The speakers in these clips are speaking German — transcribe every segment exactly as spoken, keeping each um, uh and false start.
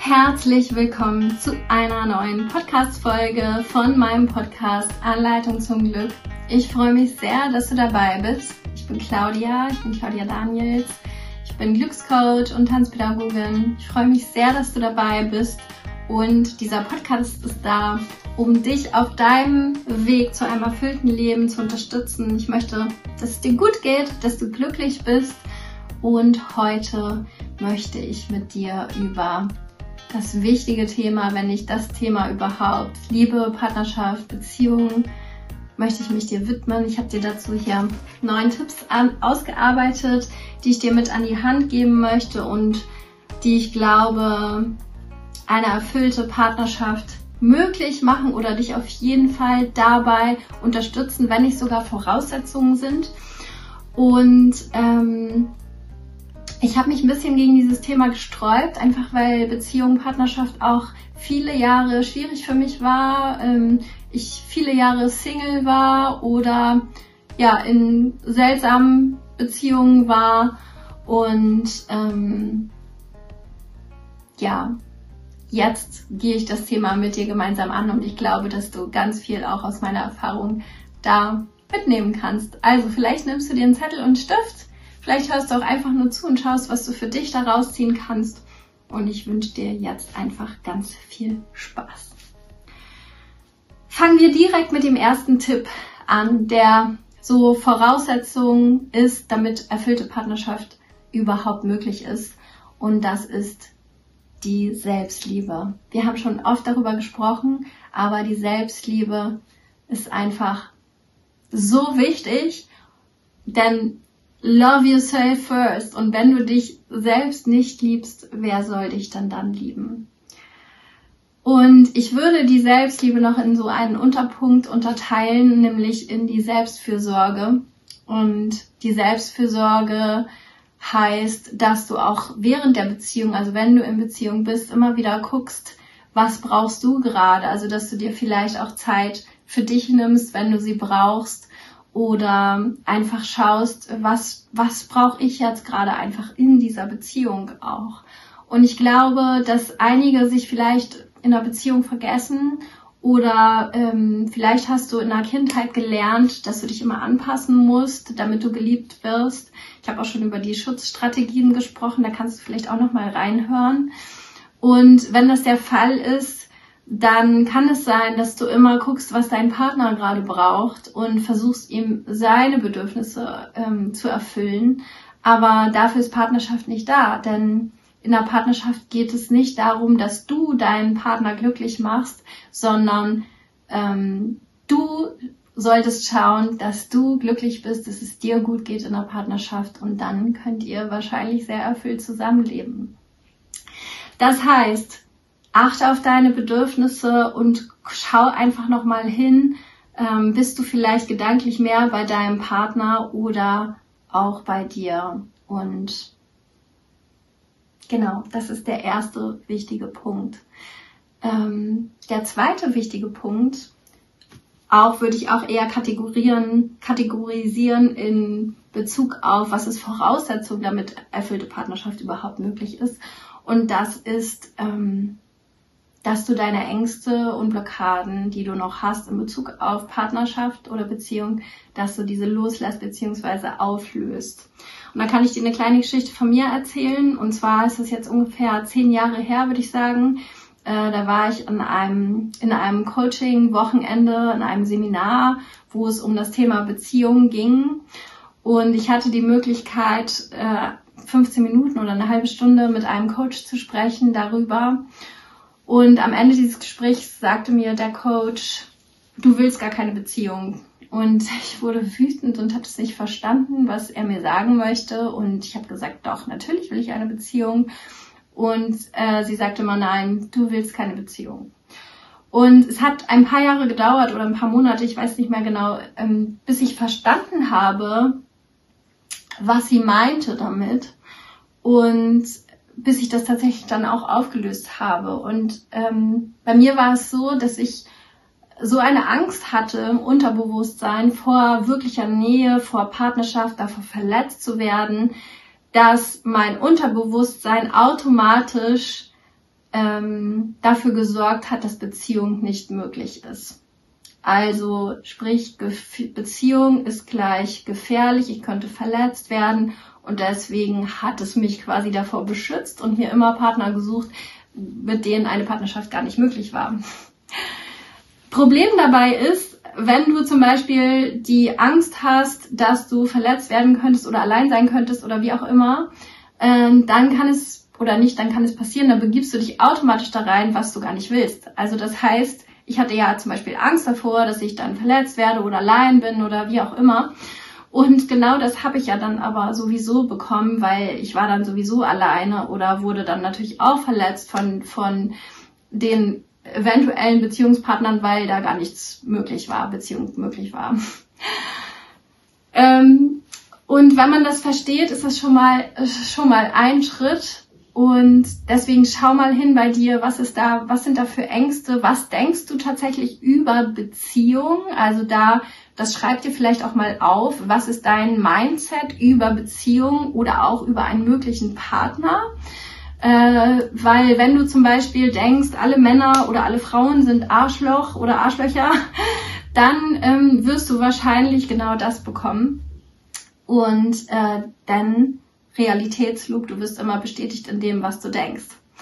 Herzlich willkommen zu einer neuen Podcast-Folge von meinem Podcast Anleitung zum Glück. Ich freue mich sehr, dass du dabei bist. Ich bin Claudia, ich bin Claudia Daniels. Ich bin Glückscoach und Tanzpädagogin. Ich freue mich sehr, dass du dabei bist. Und dieser Podcast ist da, um dich auf deinem Weg zu einem erfüllten Leben zu unterstützen. Ich möchte, dass es dir gut geht, dass du glücklich bist. Und heute möchte ich mit dir über das wichtige Thema, wenn nicht das Thema überhaupt, Liebe, Partnerschaft, Beziehung, möchte ich mich dir widmen. Ich habe dir dazu hier neun Tipps an, ausgearbeitet, die ich dir mit an die Hand geben möchte und die ich glaube, eine erfüllte Partnerschaft möglich machen oder dich auf jeden Fall dabei unterstützen, wenn nicht sogar Voraussetzungen sind. Und ähm, ich habe mich ein bisschen gegen dieses Thema gesträubt, einfach weil Beziehung, Partnerschaft auch viele Jahre schwierig für mich war. Ähm, ich viele Jahre Single war oder ja in seltsamen Beziehungen war und ähm, ja, jetzt gehe ich das Thema mit dir gemeinsam an und ich glaube, dass du ganz viel auch aus meiner Erfahrung da mitnehmen kannst. Also vielleicht nimmst du dir einen Zettel und einen Stift. Vielleicht hörst du auch einfach nur zu und schaust, was du für dich da rausziehen kannst. Und ich wünsche dir jetzt einfach ganz viel Spaß. Fangen wir direkt mit dem ersten Tipp an, der so Voraussetzung ist, damit erfüllte Partnerschaft überhaupt möglich ist. Und das ist die Selbstliebe. Wir haben schon oft darüber gesprochen, aber die Selbstliebe ist einfach so wichtig, denn love yourself first. Und wenn du dich selbst nicht liebst, wer soll dich dann dann lieben? Und ich würde die Selbstliebe noch in so einen Unterpunkt unterteilen, nämlich in die Selbstfürsorge. Und die Selbstfürsorge heißt, dass du auch während der Beziehung, also wenn du in Beziehung bist, immer wieder guckst, was brauchst du gerade? Also dass du dir vielleicht auch Zeit für dich nimmst, wenn du sie brauchst. Oder einfach schaust, was, was brauche ich jetzt gerade einfach in dieser Beziehung auch. Und ich glaube, dass einige sich vielleicht in der Beziehung vergessen oder ähm, vielleicht hast du in der Kindheit gelernt, dass du dich immer anpassen musst, damit du geliebt wirst. Ich habe auch schon über die Schutzstrategien gesprochen, da kannst du vielleicht auch nochmal reinhören. Und wenn das der Fall ist, dann kann es sein, dass du immer guckst, was dein Partner gerade braucht und versuchst ihm seine Bedürfnisse ähm, zu erfüllen. Aber dafür ist Partnerschaft nicht da, denn in der Partnerschaft geht es nicht darum, dass du deinen Partner glücklich machst, sondern ähm, du solltest schauen, dass du glücklich bist, dass es dir gut geht in der Partnerschaft und dann könnt ihr wahrscheinlich sehr erfüllt zusammenleben. Das heißt, achte auf deine Bedürfnisse und schau einfach nochmal hin, ähm, bist du vielleicht gedanklich mehr bei deinem Partner oder auch bei dir. Und genau, das ist der erste wichtige Punkt. Ähm, der zweite wichtige Punkt, auch würde ich auch eher kategorieren, kategorisieren in Bezug auf, was ist Voraussetzung, damit erfüllte Partnerschaft überhaupt möglich ist. Und das ist ähm, dass du deine Ängste und Blockaden, die du noch hast in Bezug auf Partnerschaft oder Beziehung, dass du diese loslässt bzw. auflöst. Und da kann ich dir eine kleine Geschichte von mir erzählen. Und zwar ist es jetzt ungefähr zehn Jahre her, würde ich sagen. Äh, da war ich in einem, in einem Coaching-Wochenende, in einem Seminar, wo es um das Thema Beziehung ging. Und ich hatte die Möglichkeit, äh, fünfzehn Minuten oder eine halbe Stunde mit einem Coach zu sprechen darüber. Und am Ende dieses Gesprächs sagte mir der Coach, du willst gar keine Beziehung. Und ich wurde wütend und habe es nicht verstanden, was er mir sagen möchte. Und ich habe gesagt, doch, natürlich will ich eine Beziehung. Und äh, sie sagte immer, nein, du willst keine Beziehung. Und es hat ein paar Jahre gedauert oder ein paar Monate, ich weiß nicht mehr genau, ähm, bis ich verstanden habe, was sie meinte damit. Und bis ich das tatsächlich dann auch aufgelöst habe. Und ähm, bei mir war es so, dass ich so eine Angst hatte im Unterbewusstsein vor wirklicher Nähe, vor Partnerschaft, davor verletzt zu werden, dass mein Unterbewusstsein automatisch ähm, dafür gesorgt hat, dass Beziehung nicht möglich ist. Also sprich, Beziehung ist gleich gefährlich, ich könnte verletzt werden und deswegen hat es mich quasi davor beschützt und mir immer Partner gesucht, mit denen eine Partnerschaft gar nicht möglich war. Problem dabei ist, wenn du zum Beispiel die Angst hast, dass du verletzt werden könntest oder allein sein könntest oder wie auch immer, äh, dann kann es, oder nicht, dann kann es passieren, dann begibst du dich automatisch da rein, was du gar nicht willst. Also das heißt, ich hatte ja zum Beispiel Angst davor, dass ich dann verletzt werde oder allein bin oder wie auch immer. Und genau das habe ich ja dann aber sowieso bekommen, weil ich war dann sowieso alleine oder wurde dann natürlich auch verletzt von, von den eventuellen Beziehungspartnern, weil da gar nichts möglich war, Beziehung möglich war. ähm, und wenn man das versteht, ist das schon mal, schon mal ein Schritt. Und deswegen schau mal hin bei dir, was ist da, was sind da für Ängste, was denkst du tatsächlich über Beziehung? Also da, das schreib dir vielleicht auch mal auf, was ist dein Mindset über Beziehung oder auch über einen möglichen Partner? Äh, weil wenn du zum Beispiel denkst, alle Männer oder alle Frauen sind Arschloch oder Arschlöcher, dann ähm, wirst du wahrscheinlich genau das bekommen. Und äh, dann Realitätslug, du wirst immer bestätigt in dem, was du denkst.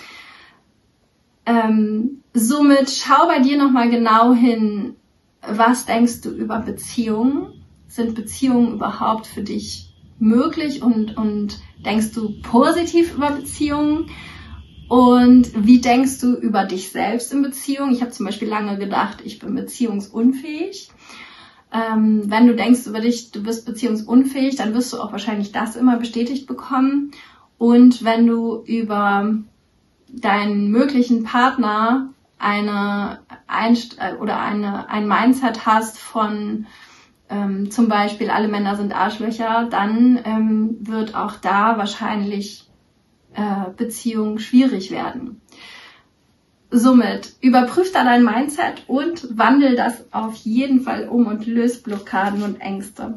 Ähm, somit schau bei dir nochmal genau hin, was denkst du über Beziehungen? Sind Beziehungen überhaupt für dich möglich und, und denkst du positiv über Beziehungen? Und wie denkst du über dich selbst in Beziehungen? Ich habe zum Beispiel lange gedacht, ich bin beziehungsunfähig. Ähm, wenn du denkst über dich, du bist beziehungsunfähig, dann wirst du auch wahrscheinlich das immer bestätigt bekommen. Und wenn du über deinen möglichen Partner eine Einst- oder eine, ein Mindset hast von ähm, zum Beispiel alle Männer sind Arschlöcher, dann ähm, wird auch da wahrscheinlich äh, Beziehung schwierig werden. Somit überprüf da dein Mindset und wandel das auf jeden Fall um und löst Blockaden und Ängste.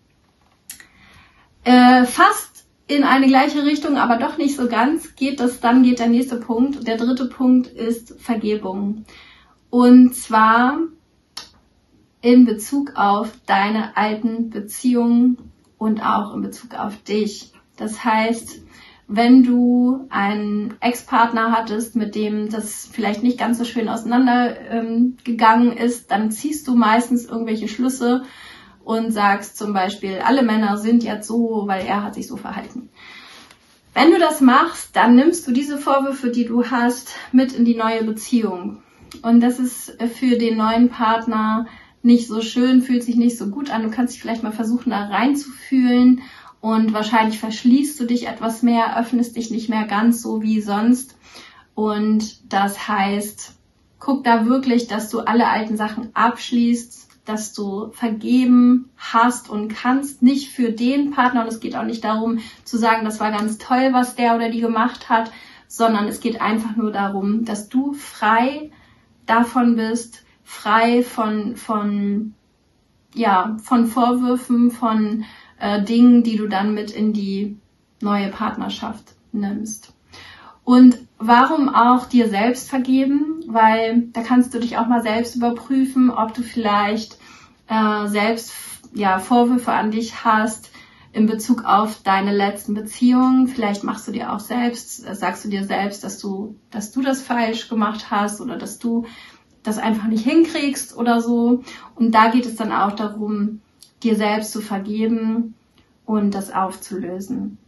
Äh, fast in eine gleiche Richtung, aber doch nicht so ganz, geht das, dann geht der nächste Punkt. Der dritte Punkt ist Vergebung. Und zwar in Bezug auf deine alten Beziehungen und auch in Bezug auf dich. Das heißt, wenn du einen Ex-Partner hattest, mit dem das vielleicht nicht ganz so schön auseinandergegangen ähm, ist, dann ziehst du meistens irgendwelche Schlüsse und sagst zum Beispiel, alle Männer sind jetzt so, weil er hat sich so verhalten. Wenn du das machst, dann nimmst du diese Vorwürfe, die du hast, mit in die neue Beziehung. Und das ist für den neuen Partner nicht so schön, fühlt sich nicht so gut an. Du kannst dich vielleicht mal versuchen, da reinzufühlen. Und wahrscheinlich verschließt du dich etwas mehr, öffnest dich nicht mehr ganz so wie sonst. Und das heißt, guck da wirklich, dass du alle alten Sachen abschließt, dass du vergeben hast und kannst, nicht für den Partner. Und es geht auch nicht darum zu sagen, das war ganz toll, was der oder die gemacht hat, sondern es geht einfach nur darum, dass du frei davon bist, frei von, von, ja, von Vorwürfen, von Äh, Dingen, die du dann mit in die neue Partnerschaft nimmst. Und warum auch dir selbst vergeben? Weil da kannst du dich auch mal selbst überprüfen, ob du vielleicht äh, selbst ja, Vorwürfe an dich hast in Bezug auf deine letzten Beziehungen. Vielleicht machst du dir auch selbst, äh, sagst du dir selbst, dass du, dass du das falsch gemacht hast oder dass du das einfach nicht hinkriegst oder so. Und da geht es dann auch darum, dir selbst zu vergeben und das aufzulösen.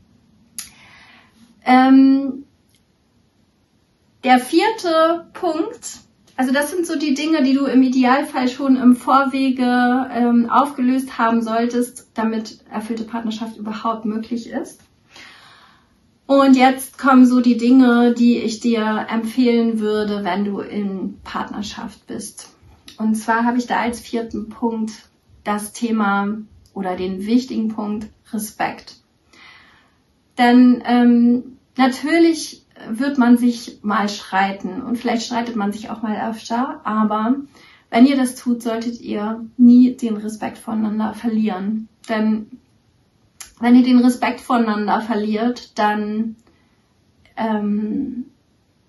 Ähm, der vierte Punkt, also das sind so die Dinge, die du im Idealfall schon im Vorwege ähm, aufgelöst haben solltest, damit erfüllte Partnerschaft überhaupt möglich ist. Und jetzt kommen so die Dinge, die ich dir empfehlen würde, wenn du in Partnerschaft bist. Und zwar habe ich da als vierten Punkt das Thema oder den wichtigen Punkt Respekt. Denn ähm, natürlich wird man sich mal streiten und vielleicht streitet man sich auch mal öfter, aber wenn ihr das tut, solltet ihr nie den Respekt voneinander verlieren. Denn wenn ihr den Respekt voneinander verliert, dann ähm,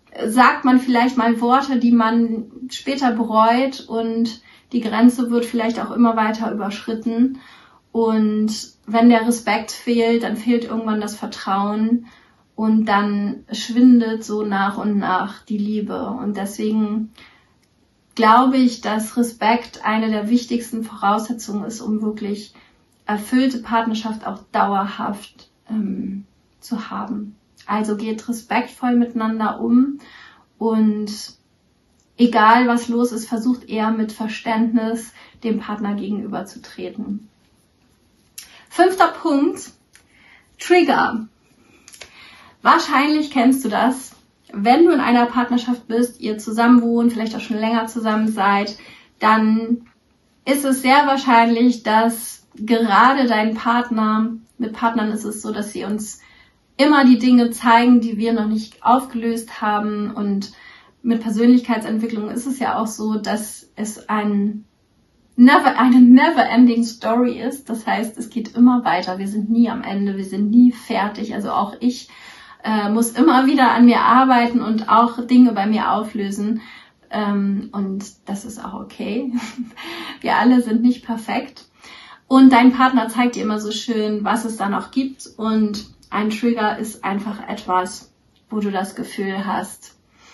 sagt man vielleicht mal Worte, die man später bereut und die Grenze wird vielleicht auch immer weiter überschritten. Und wenn der Respekt fehlt, dann fehlt irgendwann das Vertrauen und dann schwindet so nach und nach die Liebe. Und deswegen glaube ich, dass Respekt eine der wichtigsten Voraussetzungen ist, um wirklich erfüllte Partnerschaft auch dauerhaft ähm, zu haben. Also geht respektvoll miteinander um und egal was los ist, versucht eher mit Verständnis dem Partner gegenüberzutreten. Fünfter Punkt, Trigger. Wahrscheinlich kennst du das, wenn du in einer Partnerschaft bist, ihr zusammen wohnt, vielleicht auch schon länger zusammen seid, dann ist es sehr wahrscheinlich, dass gerade dein Partner, mit Partnern ist es so, dass sie uns immer die Dinge zeigen, die wir noch nicht aufgelöst haben. Und mit Persönlichkeitsentwicklung ist es ja auch so, dass es ein never, eine never-ending Story ist. Das heißt, es geht immer weiter. Wir sind nie am Ende, wir sind nie fertig. Also auch ich äh, muss immer wieder an mir arbeiten und auch Dinge bei mir auflösen. Ähm, und das ist auch okay. Wir alle sind nicht perfekt. Und dein Partner zeigt dir immer so schön, was es da noch gibt. Und ein Trigger ist einfach etwas, wo du das Gefühl hast,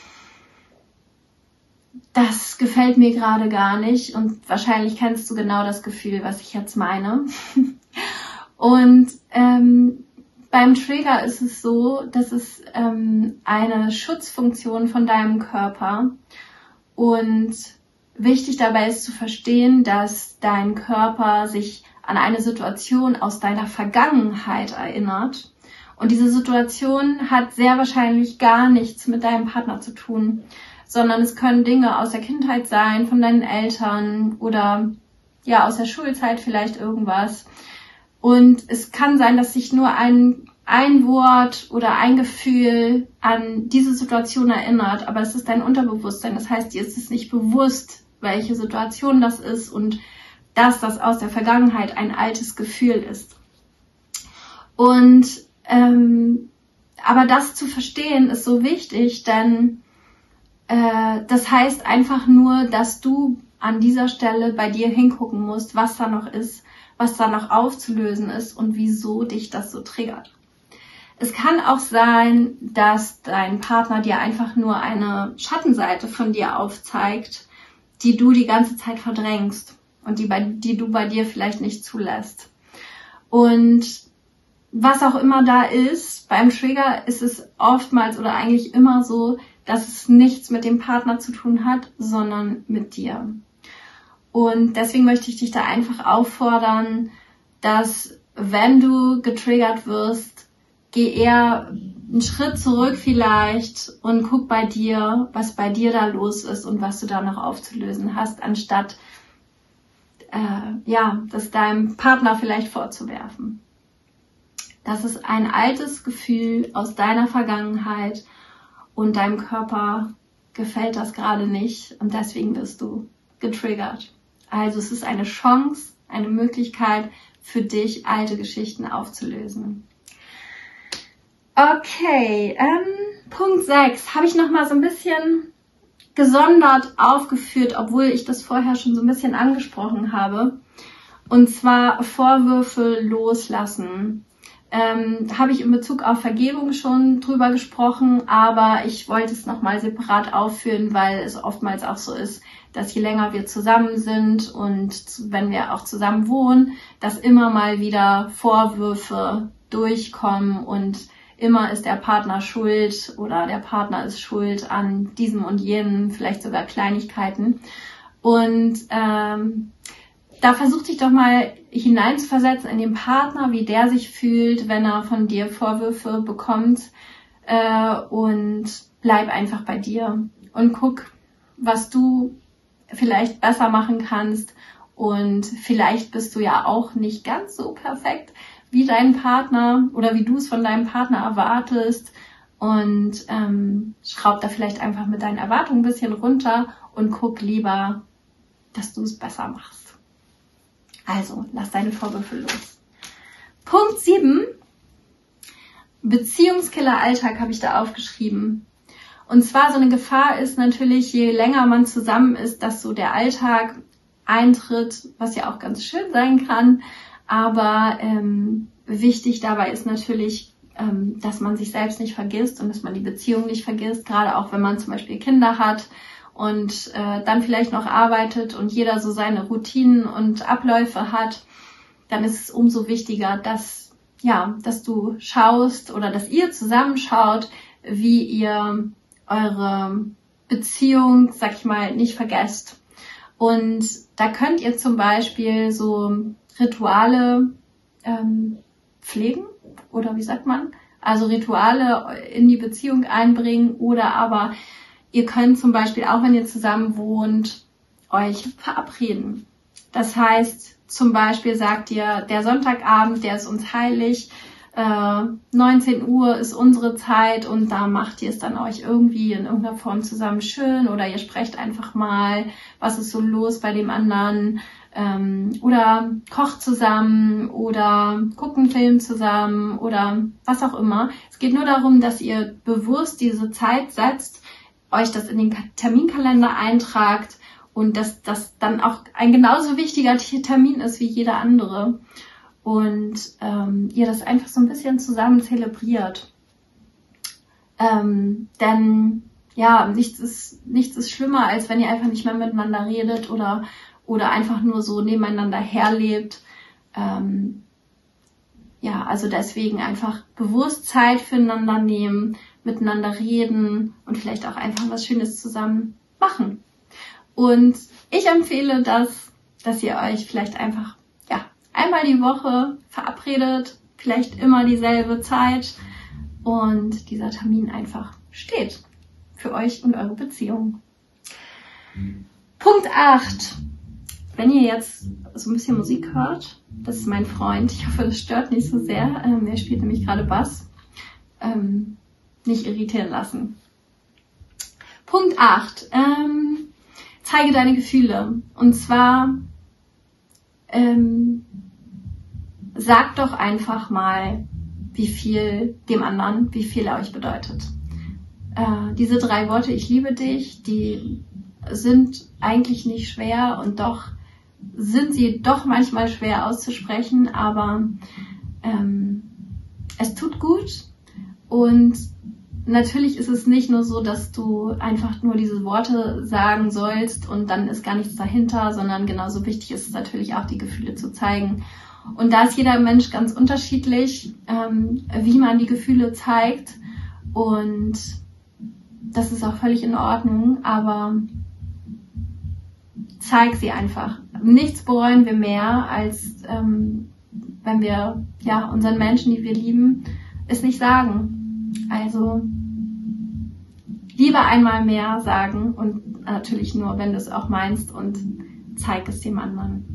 das gefällt mir gerade gar nicht. Und wahrscheinlich kennst du genau das Gefühl, was ich jetzt meine. Und ähm, beim Trigger ist es so, dass es ähm, eine Schutzfunktion von deinem Körper und wichtig dabei ist zu verstehen, dass dein Körper sich an eine Situation aus deiner Vergangenheit erinnert. Und diese Situation hat sehr wahrscheinlich gar nichts mit deinem Partner zu tun, sondern es können Dinge aus der Kindheit sein, von deinen Eltern oder ja aus der Schulzeit vielleicht irgendwas. Und es kann sein, dass sich nur ein, ein Wort oder ein Gefühl an diese Situation erinnert, aber es ist dein Unterbewusstsein. Das heißt, dir ist es nicht bewusst, welche Situation das ist und dass das aus der Vergangenheit ein altes Gefühl ist. Und ähm, aber das zu verstehen ist so wichtig, denn äh, das heißt einfach nur, dass du an dieser Stelle bei dir hingucken musst, was da noch ist, was da noch aufzulösen ist und wieso dich das so triggert. Es kann auch sein, dass dein Partner dir einfach nur eine Schattenseite von dir aufzeigt, die du die ganze Zeit verdrängst und die, bei, die du bei dir vielleicht nicht zulässt. Und was auch immer da ist, beim Trigger ist es oftmals oder eigentlich immer so, dass es nichts mit dem Partner zu tun hat, sondern mit dir. Und deswegen möchte ich dich da einfach auffordern, dass wenn du getriggert wirst, geh eher einen Schritt zurück vielleicht und guck bei dir, was bei dir da los ist und was du da noch aufzulösen hast, anstatt äh, ja, das deinem Partner vielleicht vorzuwerfen. Das ist ein altes Gefühl aus deiner Vergangenheit und deinem Körper gefällt das gerade nicht und deswegen bist du getriggert. Also es ist eine Chance, eine Möglichkeit für dich, alte Geschichten aufzulösen. Okay, ähm, Punkt sechs habe ich nochmal so ein bisschen gesondert aufgeführt, obwohl ich das vorher schon so ein bisschen angesprochen habe. Und zwar Vorwürfe loslassen. Ähm, habe ich in Bezug auf Vergebung schon drüber gesprochen, aber ich wollte es nochmal separat aufführen, weil es oftmals auch so ist, dass je länger wir zusammen sind und wenn wir auch zusammen wohnen, dass immer mal wieder Vorwürfe durchkommen und immer ist der Partner schuld oder der Partner ist schuld an diesem und jenem, vielleicht sogar Kleinigkeiten. Und ähm, da versuch dich doch mal hineinzuversetzen in den Partner, wie der sich fühlt, wenn er von dir Vorwürfe bekommt äh, und bleib einfach bei dir und guck, was du vielleicht besser machen kannst und vielleicht bist du ja auch nicht ganz so perfekt wie dein Partner oder wie du es von deinem Partner erwartest und ähm, schraub da vielleicht einfach mit deinen Erwartungen ein bisschen runter und guck lieber, dass du es besser machst. Also, lass deine Vorwürfe los. Punkt sieben. Beziehungskiller-Alltag habe ich da aufgeschrieben. Und zwar so eine Gefahr ist natürlich, je länger man zusammen ist, dass so der Alltag eintritt, was ja auch ganz schön sein kann. Aber ähm, wichtig dabei ist natürlich, ähm, dass man sich selbst nicht vergisst und dass man die Beziehung nicht vergisst, gerade auch wenn man zum Beispiel Kinder hat und äh, dann vielleicht noch arbeitet und jeder so seine Routinen und Abläufe hat, dann ist es umso wichtiger, dass, ja, dass du schaust oder dass ihr zusammenschaut, wie ihr eure Beziehung, sag ich mal, nicht vergesst. Und da könnt ihr zum Beispiel so Rituale ähm, pflegen, oder wie sagt man? Also Rituale in die Beziehung einbringen, oder aber ihr könnt zum Beispiel, auch wenn ihr zusammen wohnt, euch verabreden. Das heißt, zum Beispiel sagt ihr, der Sonntagabend, der ist uns heilig, äh, neunzehn Uhr ist unsere Zeit und da macht ihr es dann euch irgendwie in irgendeiner Form zusammen schön, oder ihr sprecht einfach mal, was ist so los bei dem anderen, ähm, oder kocht zusammen oder guckt einen Film zusammen oder was auch immer. Es geht nur darum, dass ihr bewusst diese Zeit setzt, euch das in den Terminkalender eintragt und dass das dann auch ein genauso wichtiger Termin ist wie jeder andere. Und ähm, ihr das einfach so ein bisschen zusammen zelebriert. Ähm, denn ja, nichts ist, nichts ist schlimmer, als wenn ihr einfach nicht mehr miteinander redet oder, oder einfach nur so nebeneinander herlebt. Ähm, ja, also deswegen einfach bewusst Zeit füreinander nehmen, miteinander reden und vielleicht auch einfach was Schönes zusammen machen. Und ich empfehle das, dass ihr euch vielleicht einfach einmal die Woche verabredet, vielleicht immer dieselbe Zeit und dieser Termin einfach steht für euch und eure Beziehung. Punkt acht. Wenn ihr jetzt so ein bisschen Musik hört, das ist mein Freund. Ich hoffe, das stört nicht so sehr. Ähm, er spielt nämlich gerade Bass. Ähm, nicht irritieren lassen. Punkt acht. Ähm, zeige deine Gefühle. Und zwar ähm, sagt doch einfach mal, wie viel dem anderen, wie viel er euch bedeutet. Äh, diese drei Worte, ich liebe dich, die sind eigentlich nicht schwer und doch sind sie doch manchmal schwer auszusprechen, aber ähm, es tut gut. Und natürlich ist es nicht nur so, dass du einfach nur diese Worte sagen sollst und dann ist gar nichts dahinter, sondern genauso wichtig ist es natürlich auch, die Gefühle zu zeigen. Und da ist jeder Mensch ganz unterschiedlich, ähm, wie man die Gefühle zeigt, und das ist auch völlig in Ordnung, aber zeig sie einfach. Nichts bereuen wir mehr, als ähm, wenn wir ja unseren Menschen, die wir lieben, es nicht sagen. Also lieber einmal mehr sagen und natürlich nur, wenn du es auch meinst, und zeig es dem anderen.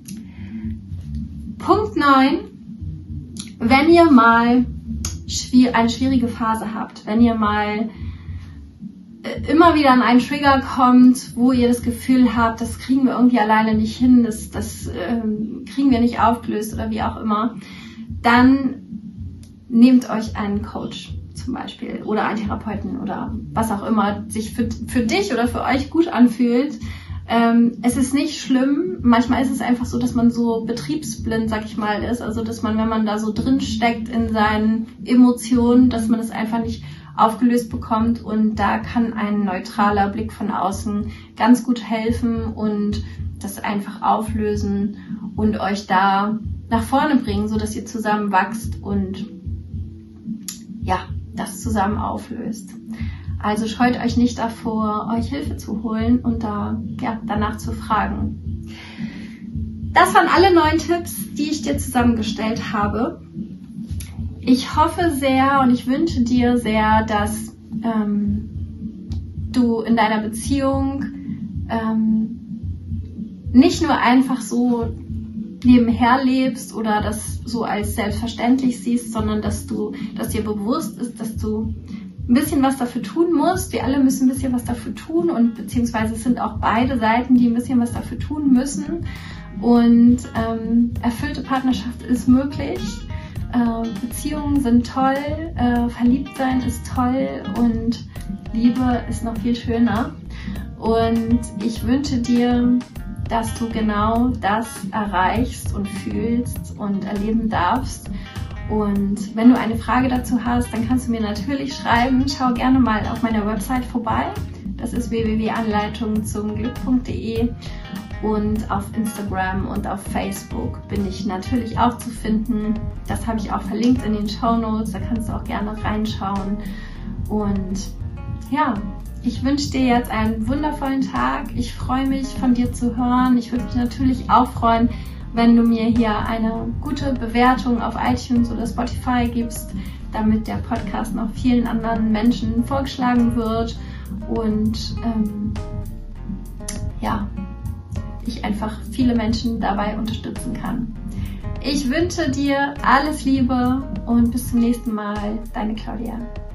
Punkt neun. Wenn ihr mal eine schwierige Phase habt, wenn ihr mal immer wieder an einen Trigger kommt, wo ihr das Gefühl habt, das kriegen wir irgendwie alleine nicht hin, das, das ähm, kriegen wir nicht aufgelöst oder wie auch immer, dann nehmt euch einen Coach zum Beispiel oder einen Therapeuten oder was auch immer sich für, für dich oder für euch gut anfühlt. Ähm, es ist nicht schlimm. Manchmal ist es einfach so, dass man so betriebsblind, sag ich mal, ist. Also, dass man, wenn man da so drin steckt in seinen Emotionen, dass man es einfach nicht aufgelöst bekommt. Und da kann ein neutraler Blick von außen ganz gut helfen und das einfach auflösen und euch da nach vorne bringen, so dass ihr zusammen wachst und ja, das zusammen auflöst. Also scheut euch nicht davor, euch Hilfe zu holen und da, ja, danach zu fragen. Das waren alle neun Tipps, die ich dir zusammengestellt habe. Ich hoffe sehr und ich wünsche dir sehr, dass ähm, du in deiner Beziehung ähm, nicht nur einfach so nebenher lebst oder das so als selbstverständlich siehst, sondern dass du, dass dir bewusst ist, dass du ein bisschen was dafür tun musst. Wir alle müssen ein bisschen was dafür tun und beziehungsweise es sind auch beide Seiten, die ein bisschen was dafür tun müssen. Und ähm, erfüllte Partnerschaft ist möglich. äh, Beziehungen sind toll, äh, verliebt sein ist toll und Liebe ist noch viel schöner. Und ich wünsche dir, dass du genau das erreichst und fühlst und erleben darfst. Und wenn du eine Frage dazu hast, dann kannst du mir natürlich schreiben. Schau gerne mal auf meiner Website vorbei. Das ist w w w punkt anleitung zum glück punkt de. Und auf Instagram und auf Facebook bin ich natürlich auch zu finden. Das habe ich auch verlinkt in den Shownotes. Da kannst du auch gerne reinschauen. Und ja, ich wünsche dir jetzt einen wundervollen Tag. Ich freue mich, von dir zu hören. Ich würde mich natürlich auch freuen, wenn du mir hier eine gute Bewertung auf iTunes oder Spotify gibst, damit der Podcast noch vielen anderen Menschen vorgeschlagen wird und ähm, ja, ich einfach viele Menschen dabei unterstützen kann. Ich wünsche dir alles Liebe und bis zum nächsten Mal, deine Claudia.